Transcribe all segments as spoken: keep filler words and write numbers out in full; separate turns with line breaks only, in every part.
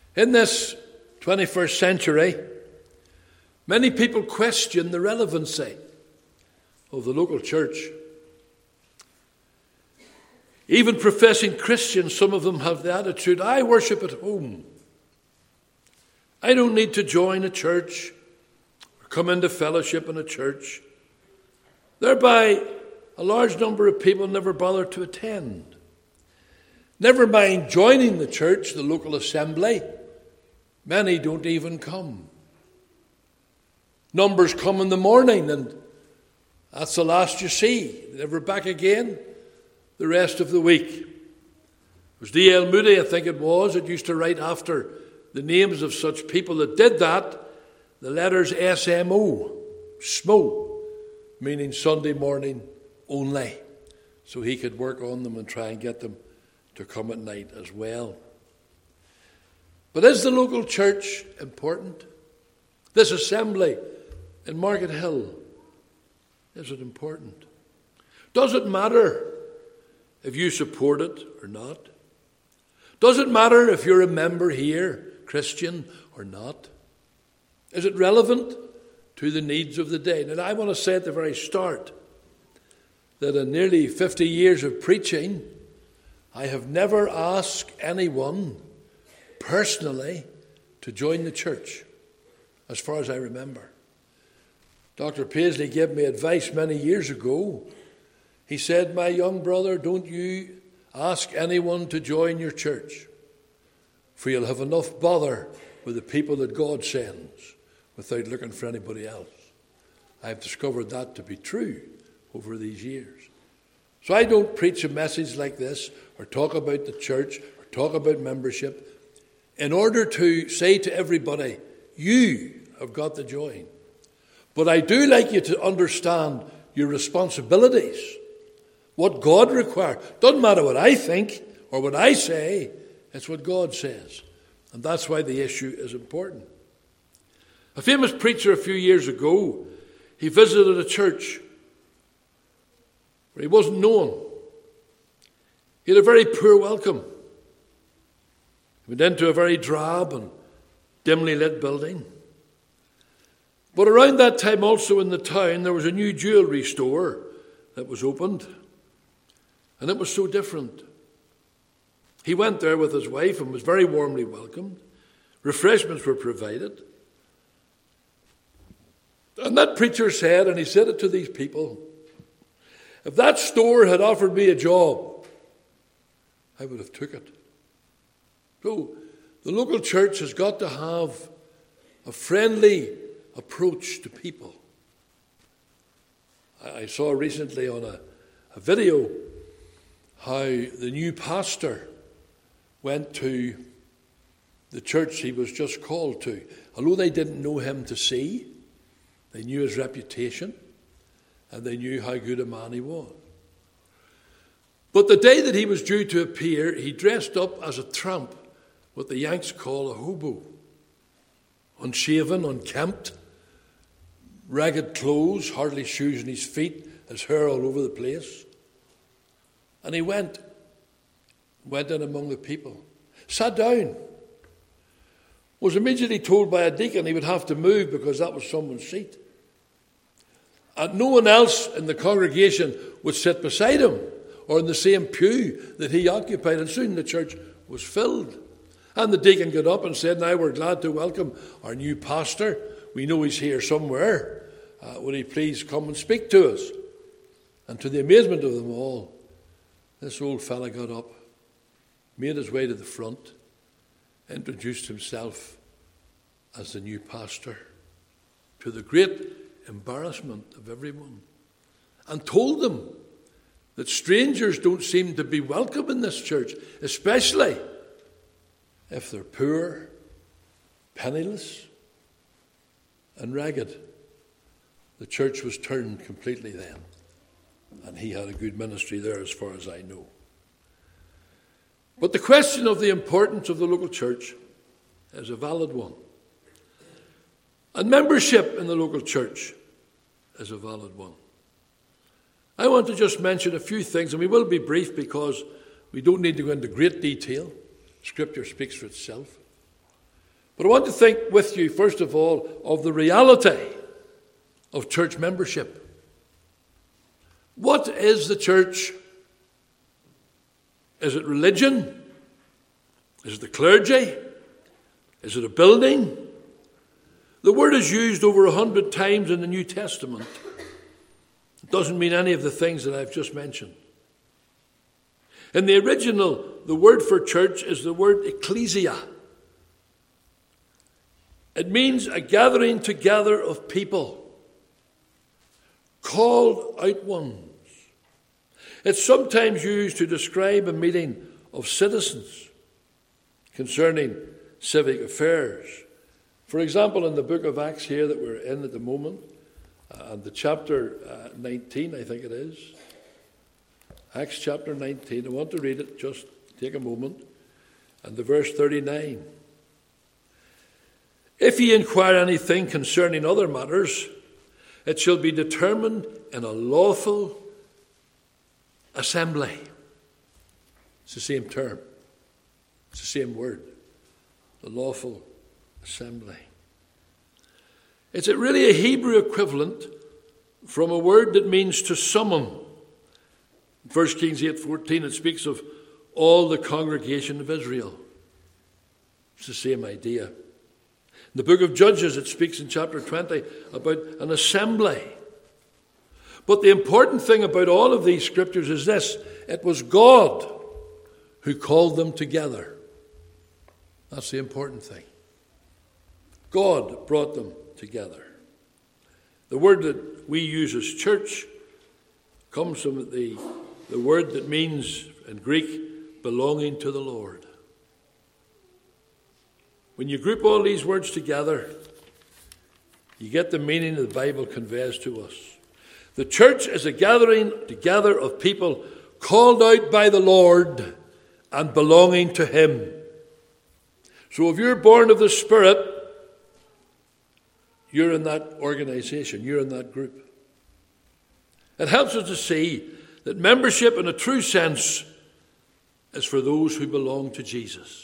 In this twenty-first century, many people question the relevancy of the local church. Even professing Christians, some of them have the attitude, I worship at home. I don't need to join a church or come into fellowship in a church. Thereby, a large number of people never bother to attend. Never mind joining the church, the local assembly, many don't even come. Numbers come in the morning and that's the last you see. Never back again the rest of the week. It was D L Moody, I think it was, that used to write after the names of such people that did that, the letters S M O, S M O, meaning Sunday morning only. So he could work on them and try and get them to come at night as well. But is the local church important? This assembly in Market Hill, is it important? Does it matter if you support it or not? Does it matter if you're a member here, Christian or not? Is it relevant to the needs of the day? And I want to say at the very start that in nearly fifty years of preaching, I have never asked anyone personally to join the church, as far as I remember. Doctor Paisley gave me advice many years ago. He said, my young brother, don't you ask anyone to join your church, for you'll have enough bother with the people that God sends without looking for anybody else. I've discovered that to be true over these years. So I don't preach a message like this or talk about the church or talk about membership in order to say to everybody, you have got to join. But I do like you to understand your responsibilities, what God requires. Doesn't matter what I think or what I say, it's what God says. And that's why the issue is important. A famous preacher a few years ago, he visited a church where he wasn't known. He had a very poor welcome. He went into a very drab and dimly lit building. But around that time also in the town, there was a new jewellery store that was opened. And it was so different. He went there with his wife and was very warmly welcomed. Refreshments were provided. And that preacher said, and he said it to these people, if that store had offered me a job, I would have took it. So the local church has got to have a friendly approach to people. I saw recently on a, a video how the new pastor went to the church he was just called to. Although they didn't know him to see, they knew his reputation and they knew how good a man he was. But the day that he was due to appear, he dressed up as a tramp, what the Yanks call a hobo. Unshaven, unkempt, ragged clothes, hardly shoes on his feet, his hair all over the place. And he went, went in among the people, sat down, was immediately told by a deacon he would have to move because that was someone's seat. And no one else in the congregation would sit beside him or in the same pew that he occupied. And soon the church was filled. And the deacon got up and said, now we're glad to welcome our new pastor. We know he's here somewhere. Uh, would he please come and speak to us? And to the amazement of them all, this old fella got up, made his way to the front, introduced himself as the new pastor, to the great embarrassment of everyone, and told them that strangers don't seem to be welcome in this church, especially if they're poor, penniless, and ragged. The church was turned completely then, and he had a good ministry there as far as I know. But the question of the importance of the local church is a valid one. And membership in the local church is a valid one. I want to just mention a few things, and we will be brief because we don't need to go into great detail. Scripture speaks for itself. But I want to think with you, first of all, of the reality of church membership. What is the church? Is it religion? Is it the clergy? Is it a building? The word is used over a hundred times in the New Testament. It doesn't mean any of the things that I've just mentioned. In the original, the word for church is the word ecclesia. It means a gathering together of people, called out ones. It's sometimes used to describe a meeting of citizens concerning civic affairs. For example, in the book of Acts here that we're in at the moment, uh, and the chapter uh, nineteen, I think it is, Acts chapter nineteen, I want to read it, just take a moment, and the verse thirty-nine. If ye inquire anything concerning other matters, it shall be determined in a lawful assembly. It's the same term. It's the same word. The lawful assembly. It's really a Hebrew equivalent from a word that means to summon. In First Kings eight fourteen, it speaks of all the congregation of Israel. It's the same idea. In the book of Judges, it speaks in chapter twenty about an assembly. But the important thing about all of these scriptures is this: it was God who called them together. That's the important thing. God brought them together. The word that we use as church comes from the, the word that means, in Greek, belonging to the Lord. When you group all these words together, you get the meaning the Bible conveys to us. The church is a gathering together of people called out by the Lord and belonging to Him. So if you're born of the Spirit, you're in that organization, you're in that group. It helps us to see that membership in a true sense is for those who belong to Jesus.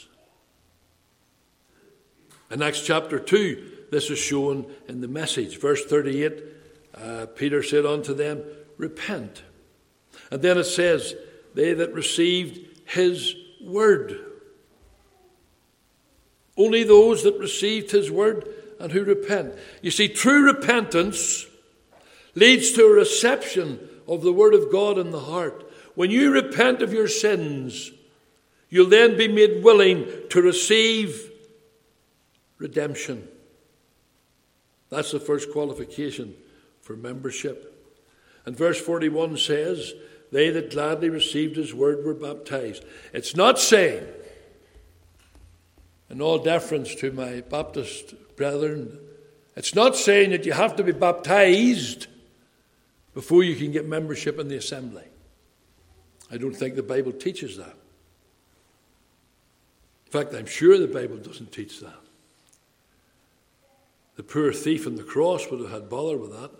In Acts chapter two, this is shown in the message. Verse thirty-eight, uh, Peter said unto them, repent. And then it says, they that received his word. Only those that received his word and who repent. You see, true repentance leads to a reception of the word of God in the heart. When you repent of your sins, you'll then be made willing to receive redemption. That's the first qualification for membership. And verse forty-one says, they that gladly received his word were baptized. It's not saying, in all deference to my Baptist brethren, it's not saying that you have to be baptized before you can get membership in the assembly. I don't think the Bible teaches that. In fact, I'm sure the Bible doesn't teach that. The poor thief on the cross would have had bother with that.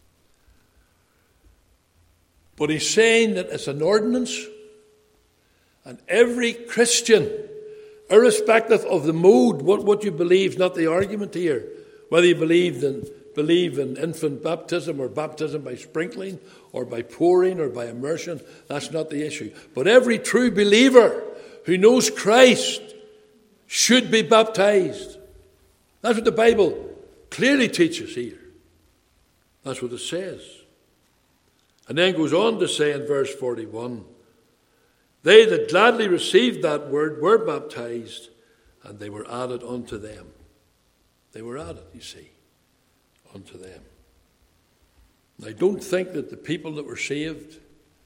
But he's saying that it's an ordinance, and every Christian, irrespective of the mode, what, what you believe, not the argument here, whether you believe in, believe in infant baptism or baptism by sprinkling or by pouring or by immersion, that's not the issue. But every true believer who knows Christ should be baptized. That's what the Bible clearly teaches here. That's what it says. And then goes on to say in verse forty-one, they that gladly received that word were baptized, and they were added unto them. They were added, you see, unto them. And I don't think that the people that were saved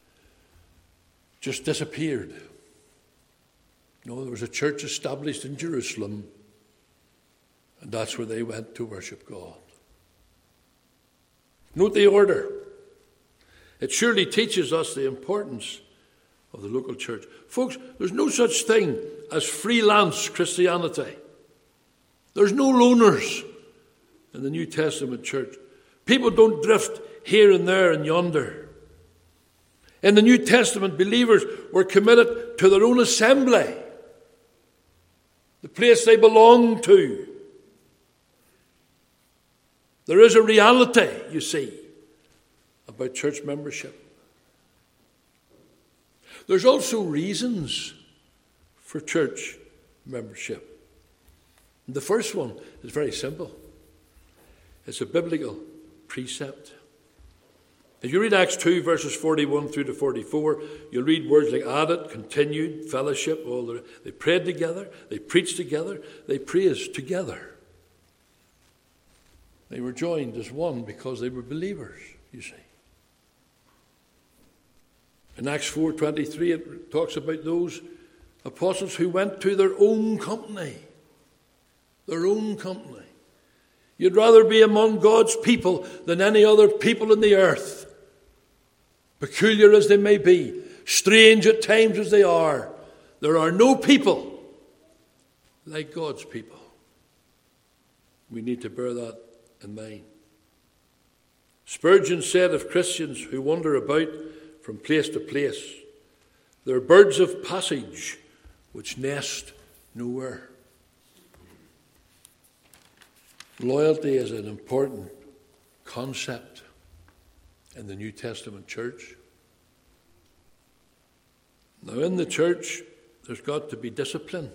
just disappeared. No, there was a church established in Jerusalem, and that's where they went to worship God. Note the order. It surely teaches us the importance of the local church. Folks, there's no such thing as freelance Christianity. There's no loners in the New Testament church. People don't drift here and there and yonder. In the New Testament, believers were committed to their own assembly, the place they belonged to. There is a reality, you see, about church membership. There's also reasons for church membership. The first one is very simple. It's a biblical precept. If you read Acts two, verses forty-one through to forty-four, you'll read words like added, continued, fellowship. All the, they prayed together, they preached together, they praised together. They were joined as one because they were believers, you see. In Acts four twenty-three, it talks about those apostles who went to their own company. Their own company. You'd rather be among God's people than any other people in the earth. Peculiar as they may be, strange at times as they are, there are no people like God's people. We need to bear that in mind. Spurgeon said of Christians who wander about from place to place, they're birds of passage which nest nowhere. Loyalty is an important concept in the New Testament church. Now, in the church, there's got to be discipline.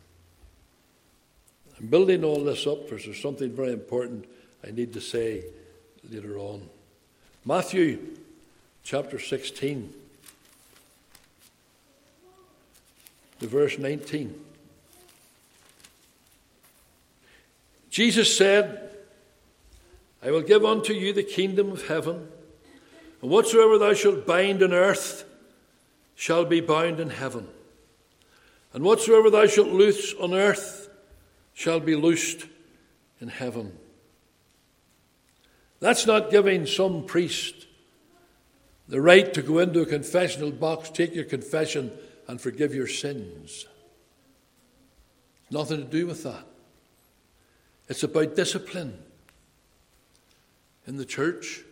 I'm building all this up because there's something very important I need to say later on. Matthew chapter sixteen, to verse nineteen. Jesus said, I will give unto you the kingdom of heaven, and whatsoever thou shalt bind on earth shall be bound in heaven, and whatsoever thou shalt loose on earth shall be loosed in heaven. That's not giving some priest the right to go into a confessional box, take your confession, and forgive your sins. Nothing to do with that. It's about discipline in the church.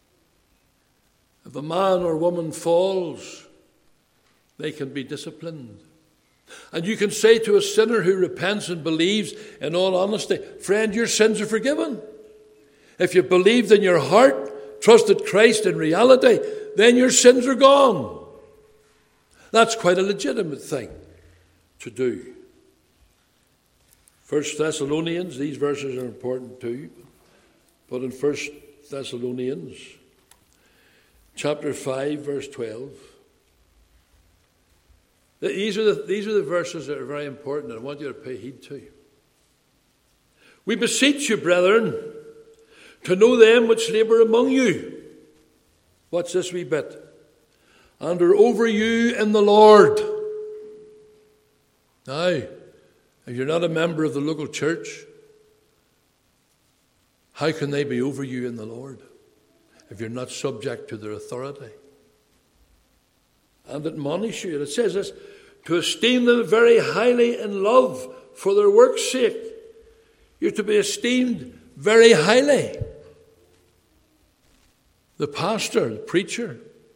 If a man or woman falls, they can be disciplined. And you can say to a sinner who repents and believes, in all honesty, friend, your sins are forgiven. If you believed in your heart, trusted Christ in reality, then your sins are gone. That's quite a legitimate thing to do. First Thessalonians, these verses are important too. But in First Thessalonians, chapter five, verse twelve, these are, the, these are the verses that are very important and I want you to pay heed to. We beseech you, brethren, to know them which labour among you. What's this wee bit? And are over you in the Lord. Now, if you're not a member of the local church, how can they be over you in the Lord if you're not subject to their authority? And admonish you, and it says this, to esteem them very highly in love for their work's sake. You're to be esteemed very highly. The pastor, the preacher,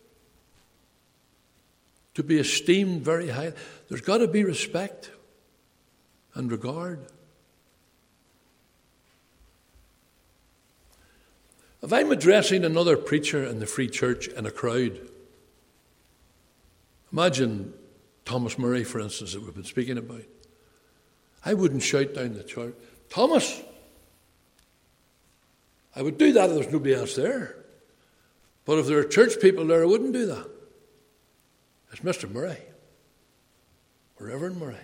to be esteemed very highly. There's got to be respect and regard. If I'm addressing another preacher in the Free Church in a crowd, imagine Thomas Murray, for instance, that we've been speaking about. I wouldn't shout down the church, Thomas! I would do that if there was nobody else there. But if there are church people there, I wouldn't do that. It's Mister Murray, or Reverend Murray.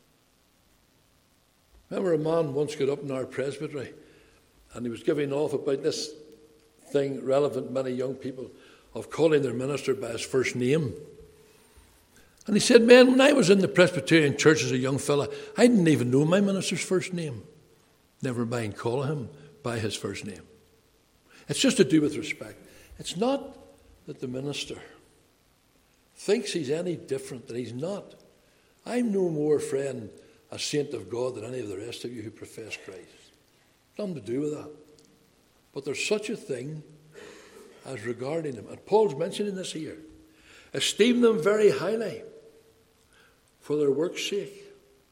Remember a man once got up in our presbytery and he was giving off about this thing relevant to many young people of calling their minister by his first name. And he said, man, when I was in the Presbyterian church as a young fella, I didn't even know my minister's first name. Never mind calling him by his first name. It's just to do with respect. It's not that the minister thinks he's any different, that he's not. I'm no more, friend, a saint of God than any of the rest of you who profess Christ. Nothing to do with that. But there's such a thing as regarding them. And Paul's mentioning this here. Esteem them very highly for their work's sake.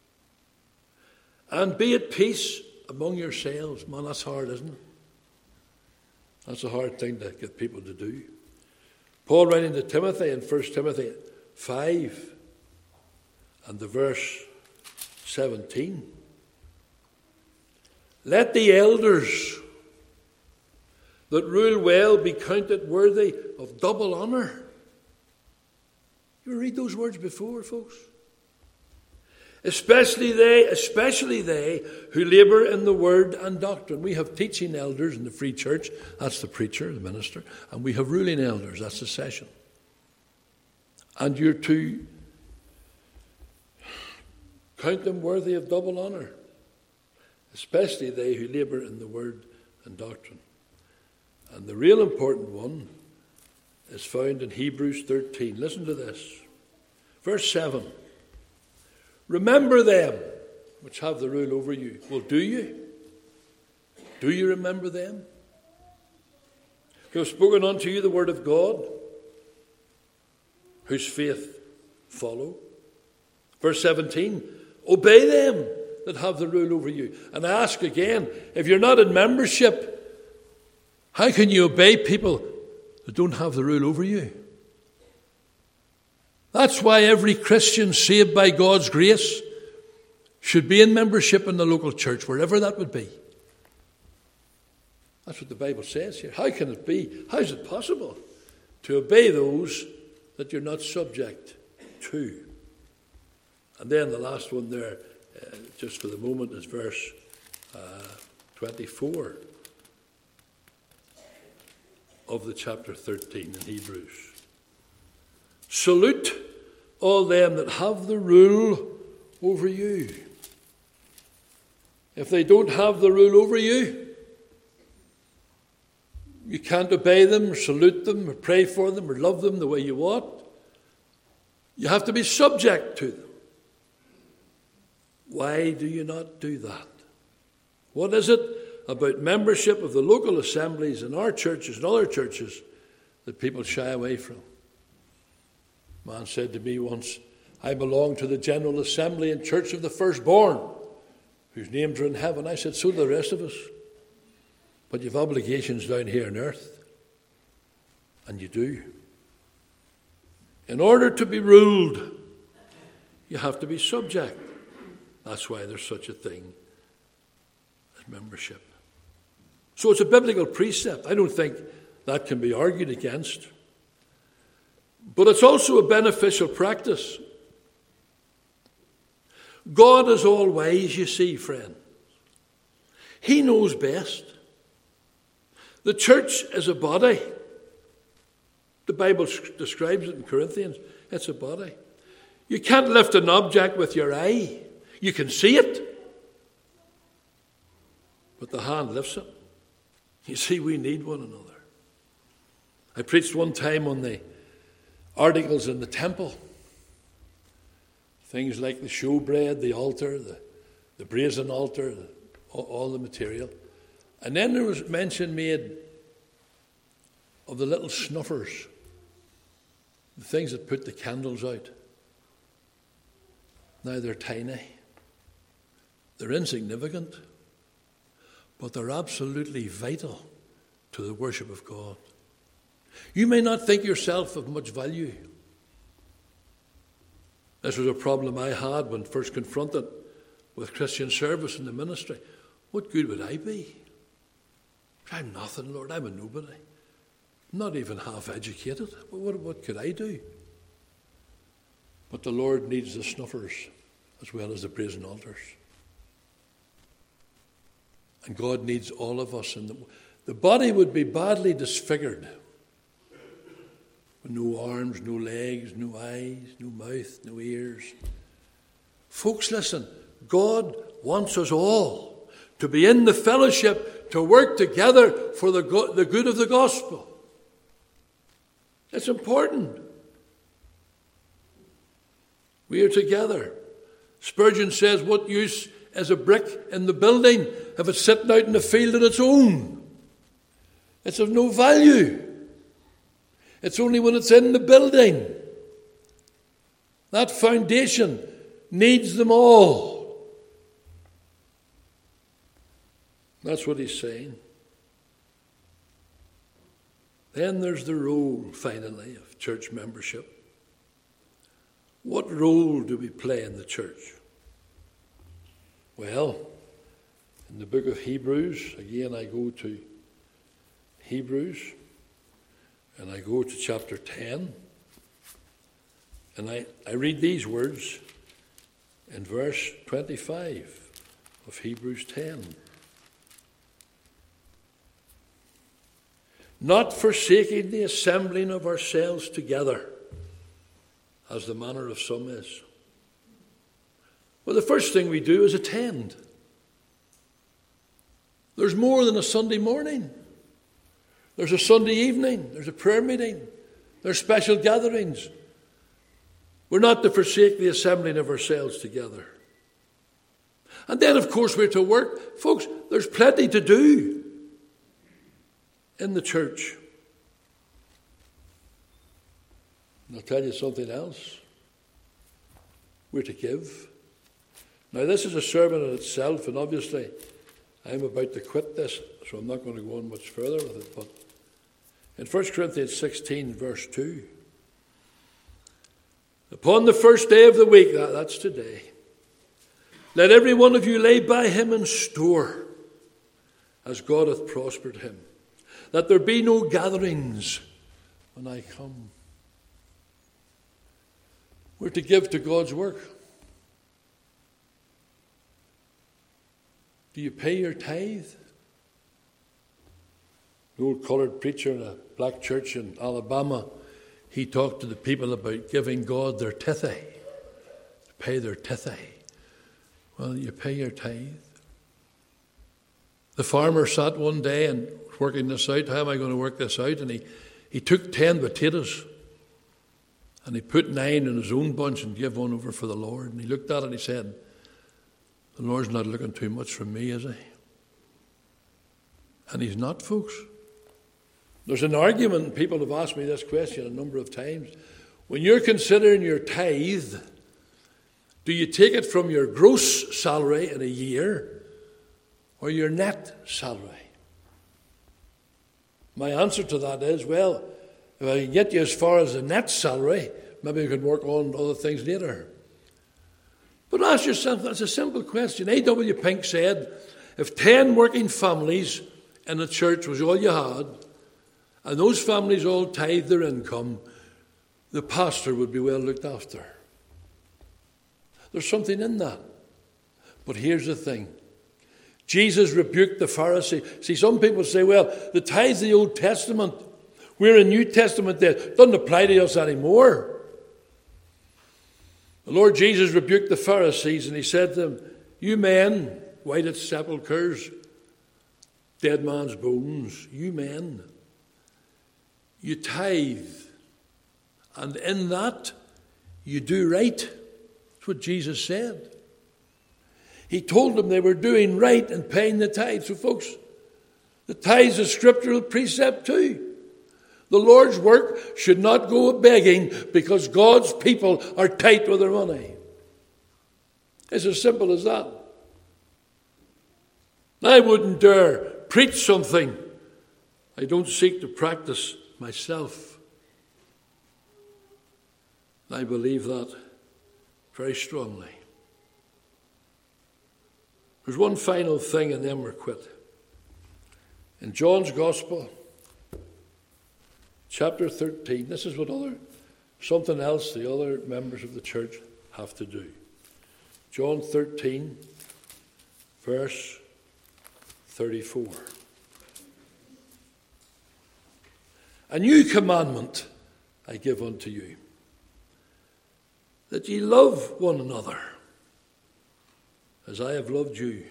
And be at peace among yourselves. Man, that's hard, isn't it? That's a hard thing to get people to do. Paul writing to Timothy in First Timothy five and the verse seventeen. Let the elders that rule well be counted worthy of double honour. You ever read those words before, folks? Especially they, especially they who labour in the word and doctrine. We have teaching elders in the Free Church. That's the preacher, the minister. And we have ruling elders. That's the session. And you're to count them worthy of double honour. Especially they who labour in the word and doctrine. And the real important one is found in Hebrews thirteen. Listen to this. Verse seven. Remember them which have the rule over you. Well, do you? Do you remember them? Who have spoken unto you the word of God, whose faith follow. Verse seventeen. Obey them that have the rule over you. And I ask again, if you're not in membership, how can you obey people that don't have the rule over you? That's why every Christian saved by God's grace should be in membership in the local church, wherever that would be. That's what the Bible says here. How can it be? How is it possible to obey those that you're not subject to? And then the last one there, uh, just for the moment, is verse uh, twenty-four of the chapter thirteen in Hebrews. Salute all them that have the rule over you. If they don't have the rule over you, you can't obey them or salute them or pray for them or love them the way you want. You have to be subject to them. Why do you not do that? What is it about membership of the local assemblies in our churches and other churches that people shy away from? A man said to me once, I belong to the General Assembly and Church of the Firstborn, whose names are in heaven. I said, so do the rest of us. But you've obligations down here on earth. And you do. In order to be ruled, you have to be subject. That's why there's such a thing as membership. So it's a biblical precept. I don't think that can be argued against. But it's also a beneficial practice. God is all wise, you see, friend. He knows best. The church is a body. The Bible describes it in Corinthians. It's a body. You can't lift an object with your eye. You can see it, but the hand lifts it. You see, we need one another. I preached one time on the articles in the temple. Things like the showbread, the altar, the, the brazen altar, the, all, all the material. And then there was mention made of the little snuffers, the things that put the candles out. Now they're tiny. They're insignificant. But they're absolutely vital to the worship of God. You may not think yourself of much value. This was a problem I had when first confronted with Christian service in the ministry. What good would I be? I'm nothing, Lord. I'm a nobody. I'm not even half educated. What, what could I do? But the Lord needs the snuffers as well as the brazen altars. And God needs all of us. And the, the body would be badly disfigured. With no arms, no legs, no eyes, no mouth, no ears. Folks, listen. God wants us all to be in the fellowship, to work together for the, go- the good of the gospel. It's important. We are together. Spurgeon says, what use is a brick in the building if it's sitting out in the field on its own? It's of no value. It's only when it's in the building. That foundation needs them all. That's what he's saying. Then there's the role, finally, of church membership. What role do we play in the church? Well, in the book of Hebrews, again I go to Hebrews, and I go to chapter ten, and I, I read these words in verse twenty-five of Hebrews ten. Not forsaking the assembling of ourselves together, as the manner of some is. Well, the first thing we do is attend. There's more than a Sunday morning. There's a Sunday evening. There's a prayer meeting. There's special gatherings. We're not to forsake the assembling of ourselves together. And then, of course, we're to work. Folks, there's plenty to do in the church. And I'll tell you something else. We're to give. Now, this is a sermon in itself, and obviously I'm about to quit this, so I'm not going to go on much further with it. But in First Corinthians sixteen, verse two, upon the first day of the week, that, that's today, let every one of you lay by him in store, as God hath prospered him, that there be no gatherings when I come. We're to give to God's work. Do you pay your tithe? The old coloured preacher in a black church in Alabama, he talked to the people about giving God their tithe, pay their tithe. Well, you pay your tithe. The farmer sat one day and was working this out. How am I going to work this out? And he, he took ten potatoes and he put nine in his own bunch and gave one over for the Lord. And he looked at it and he said, the Lord's not looking too much from me, is he? And he's not, folks. There's an argument, and people have asked me this question a number of times. When you're considering your tithe, do you take it from your gross salary in a year or your net salary? My answer to that is, well, if I can get you as far as the net salary, maybe you can work on other things later. But ask yourself, that's a simple question. A W Pink said, if ten working families in a church was all you had, and those families all tithe their income, the pastor would be well looked after. There's something in that. But here's the thing. Jesus rebuked the Pharisee. See, some people say, well, the tithe of the Old Testament, we're in New Testament there. It doesn't apply to us anymore. The Lord Jesus rebuked the Pharisees and he said to them, you men, whited sepulchres, dead man's bones, you men, you tithe, and in that you do right. That's what Jesus said. He told them they were doing right and paying the tithe. So folks, the tithe is a scriptural precept too. The Lord's work should not go begging because God's people are tight with their money. It's as simple as that. I wouldn't dare preach something I don't seek to practice myself. I believe that very strongly. There's one final thing and then we're quit. In John's Gospel, chapter thirteen, this is what other, something else the other members of the church have to do. John thirteen, verse thirty-four. A new commandment I give unto you, that ye love one another, as I have loved you,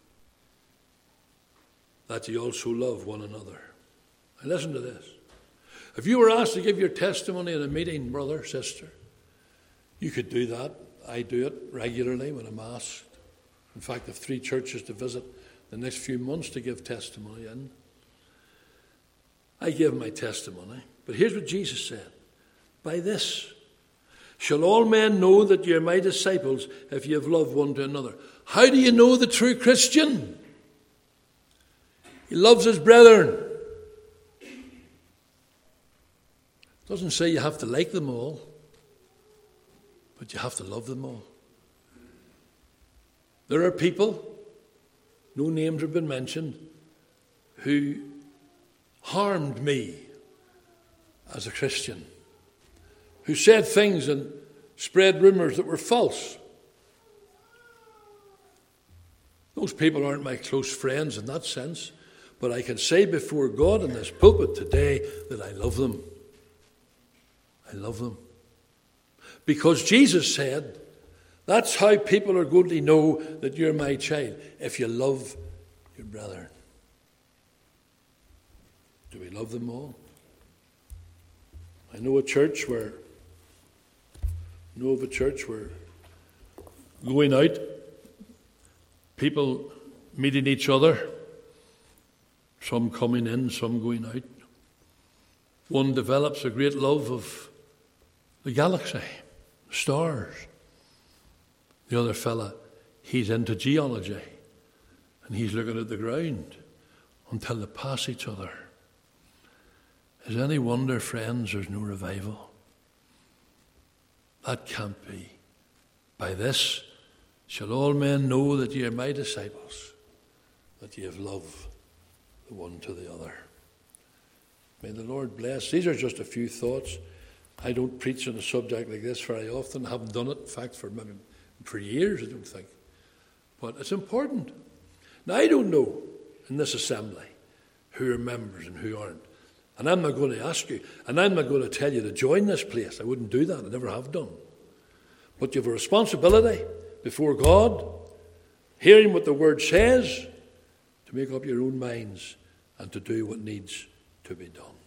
that ye also love one another. And listen to this. If you were asked to give your testimony in a meeting, brother, sister, you could do that. I do it regularly when I'm asked. In fact, I have three churches to visit the next few months to give testimony in. I give my testimony. But here's what Jesus said. By this shall all men know that ye are my disciples, if ye have loved one to another. How do you know the true Christian? He loves his brethren. It doesn't say you have to like them all, but you have to love them all. There are people, no names have been mentioned, who harmed me as a Christian, who said things and spread rumours that were false. Those people aren't my close friends in that sense, but I can say before God in this pulpit today that I love them. I love them. Because Jesus said, that's how people are going to know that you're my child, if you love your brethren. Do we love them all? I know a church where, know of a church where going out, people meeting each other, some coming in, some going out. One develops a great love of the galaxy, stars. The other fella, he's into geology, and he's looking at the ground until they pass each other. Is any wonder, friends, there's no revival? That can't be. By this shall all men know that ye are my disciples, that ye have love the one to the other. May the Lord bless. These are just a few thoughts. I don't preach on a subject like this very often. I haven't done it, in fact, for maybe for years, I don't think. But it's important. Now, I don't know in this assembly who are members and who aren't. And I'm not going to ask you, and I'm not going to tell you to join this place. I wouldn't do that. I never have done. But you have a responsibility before God, hearing what the Word says, to make up your own minds and to do what needs to be done.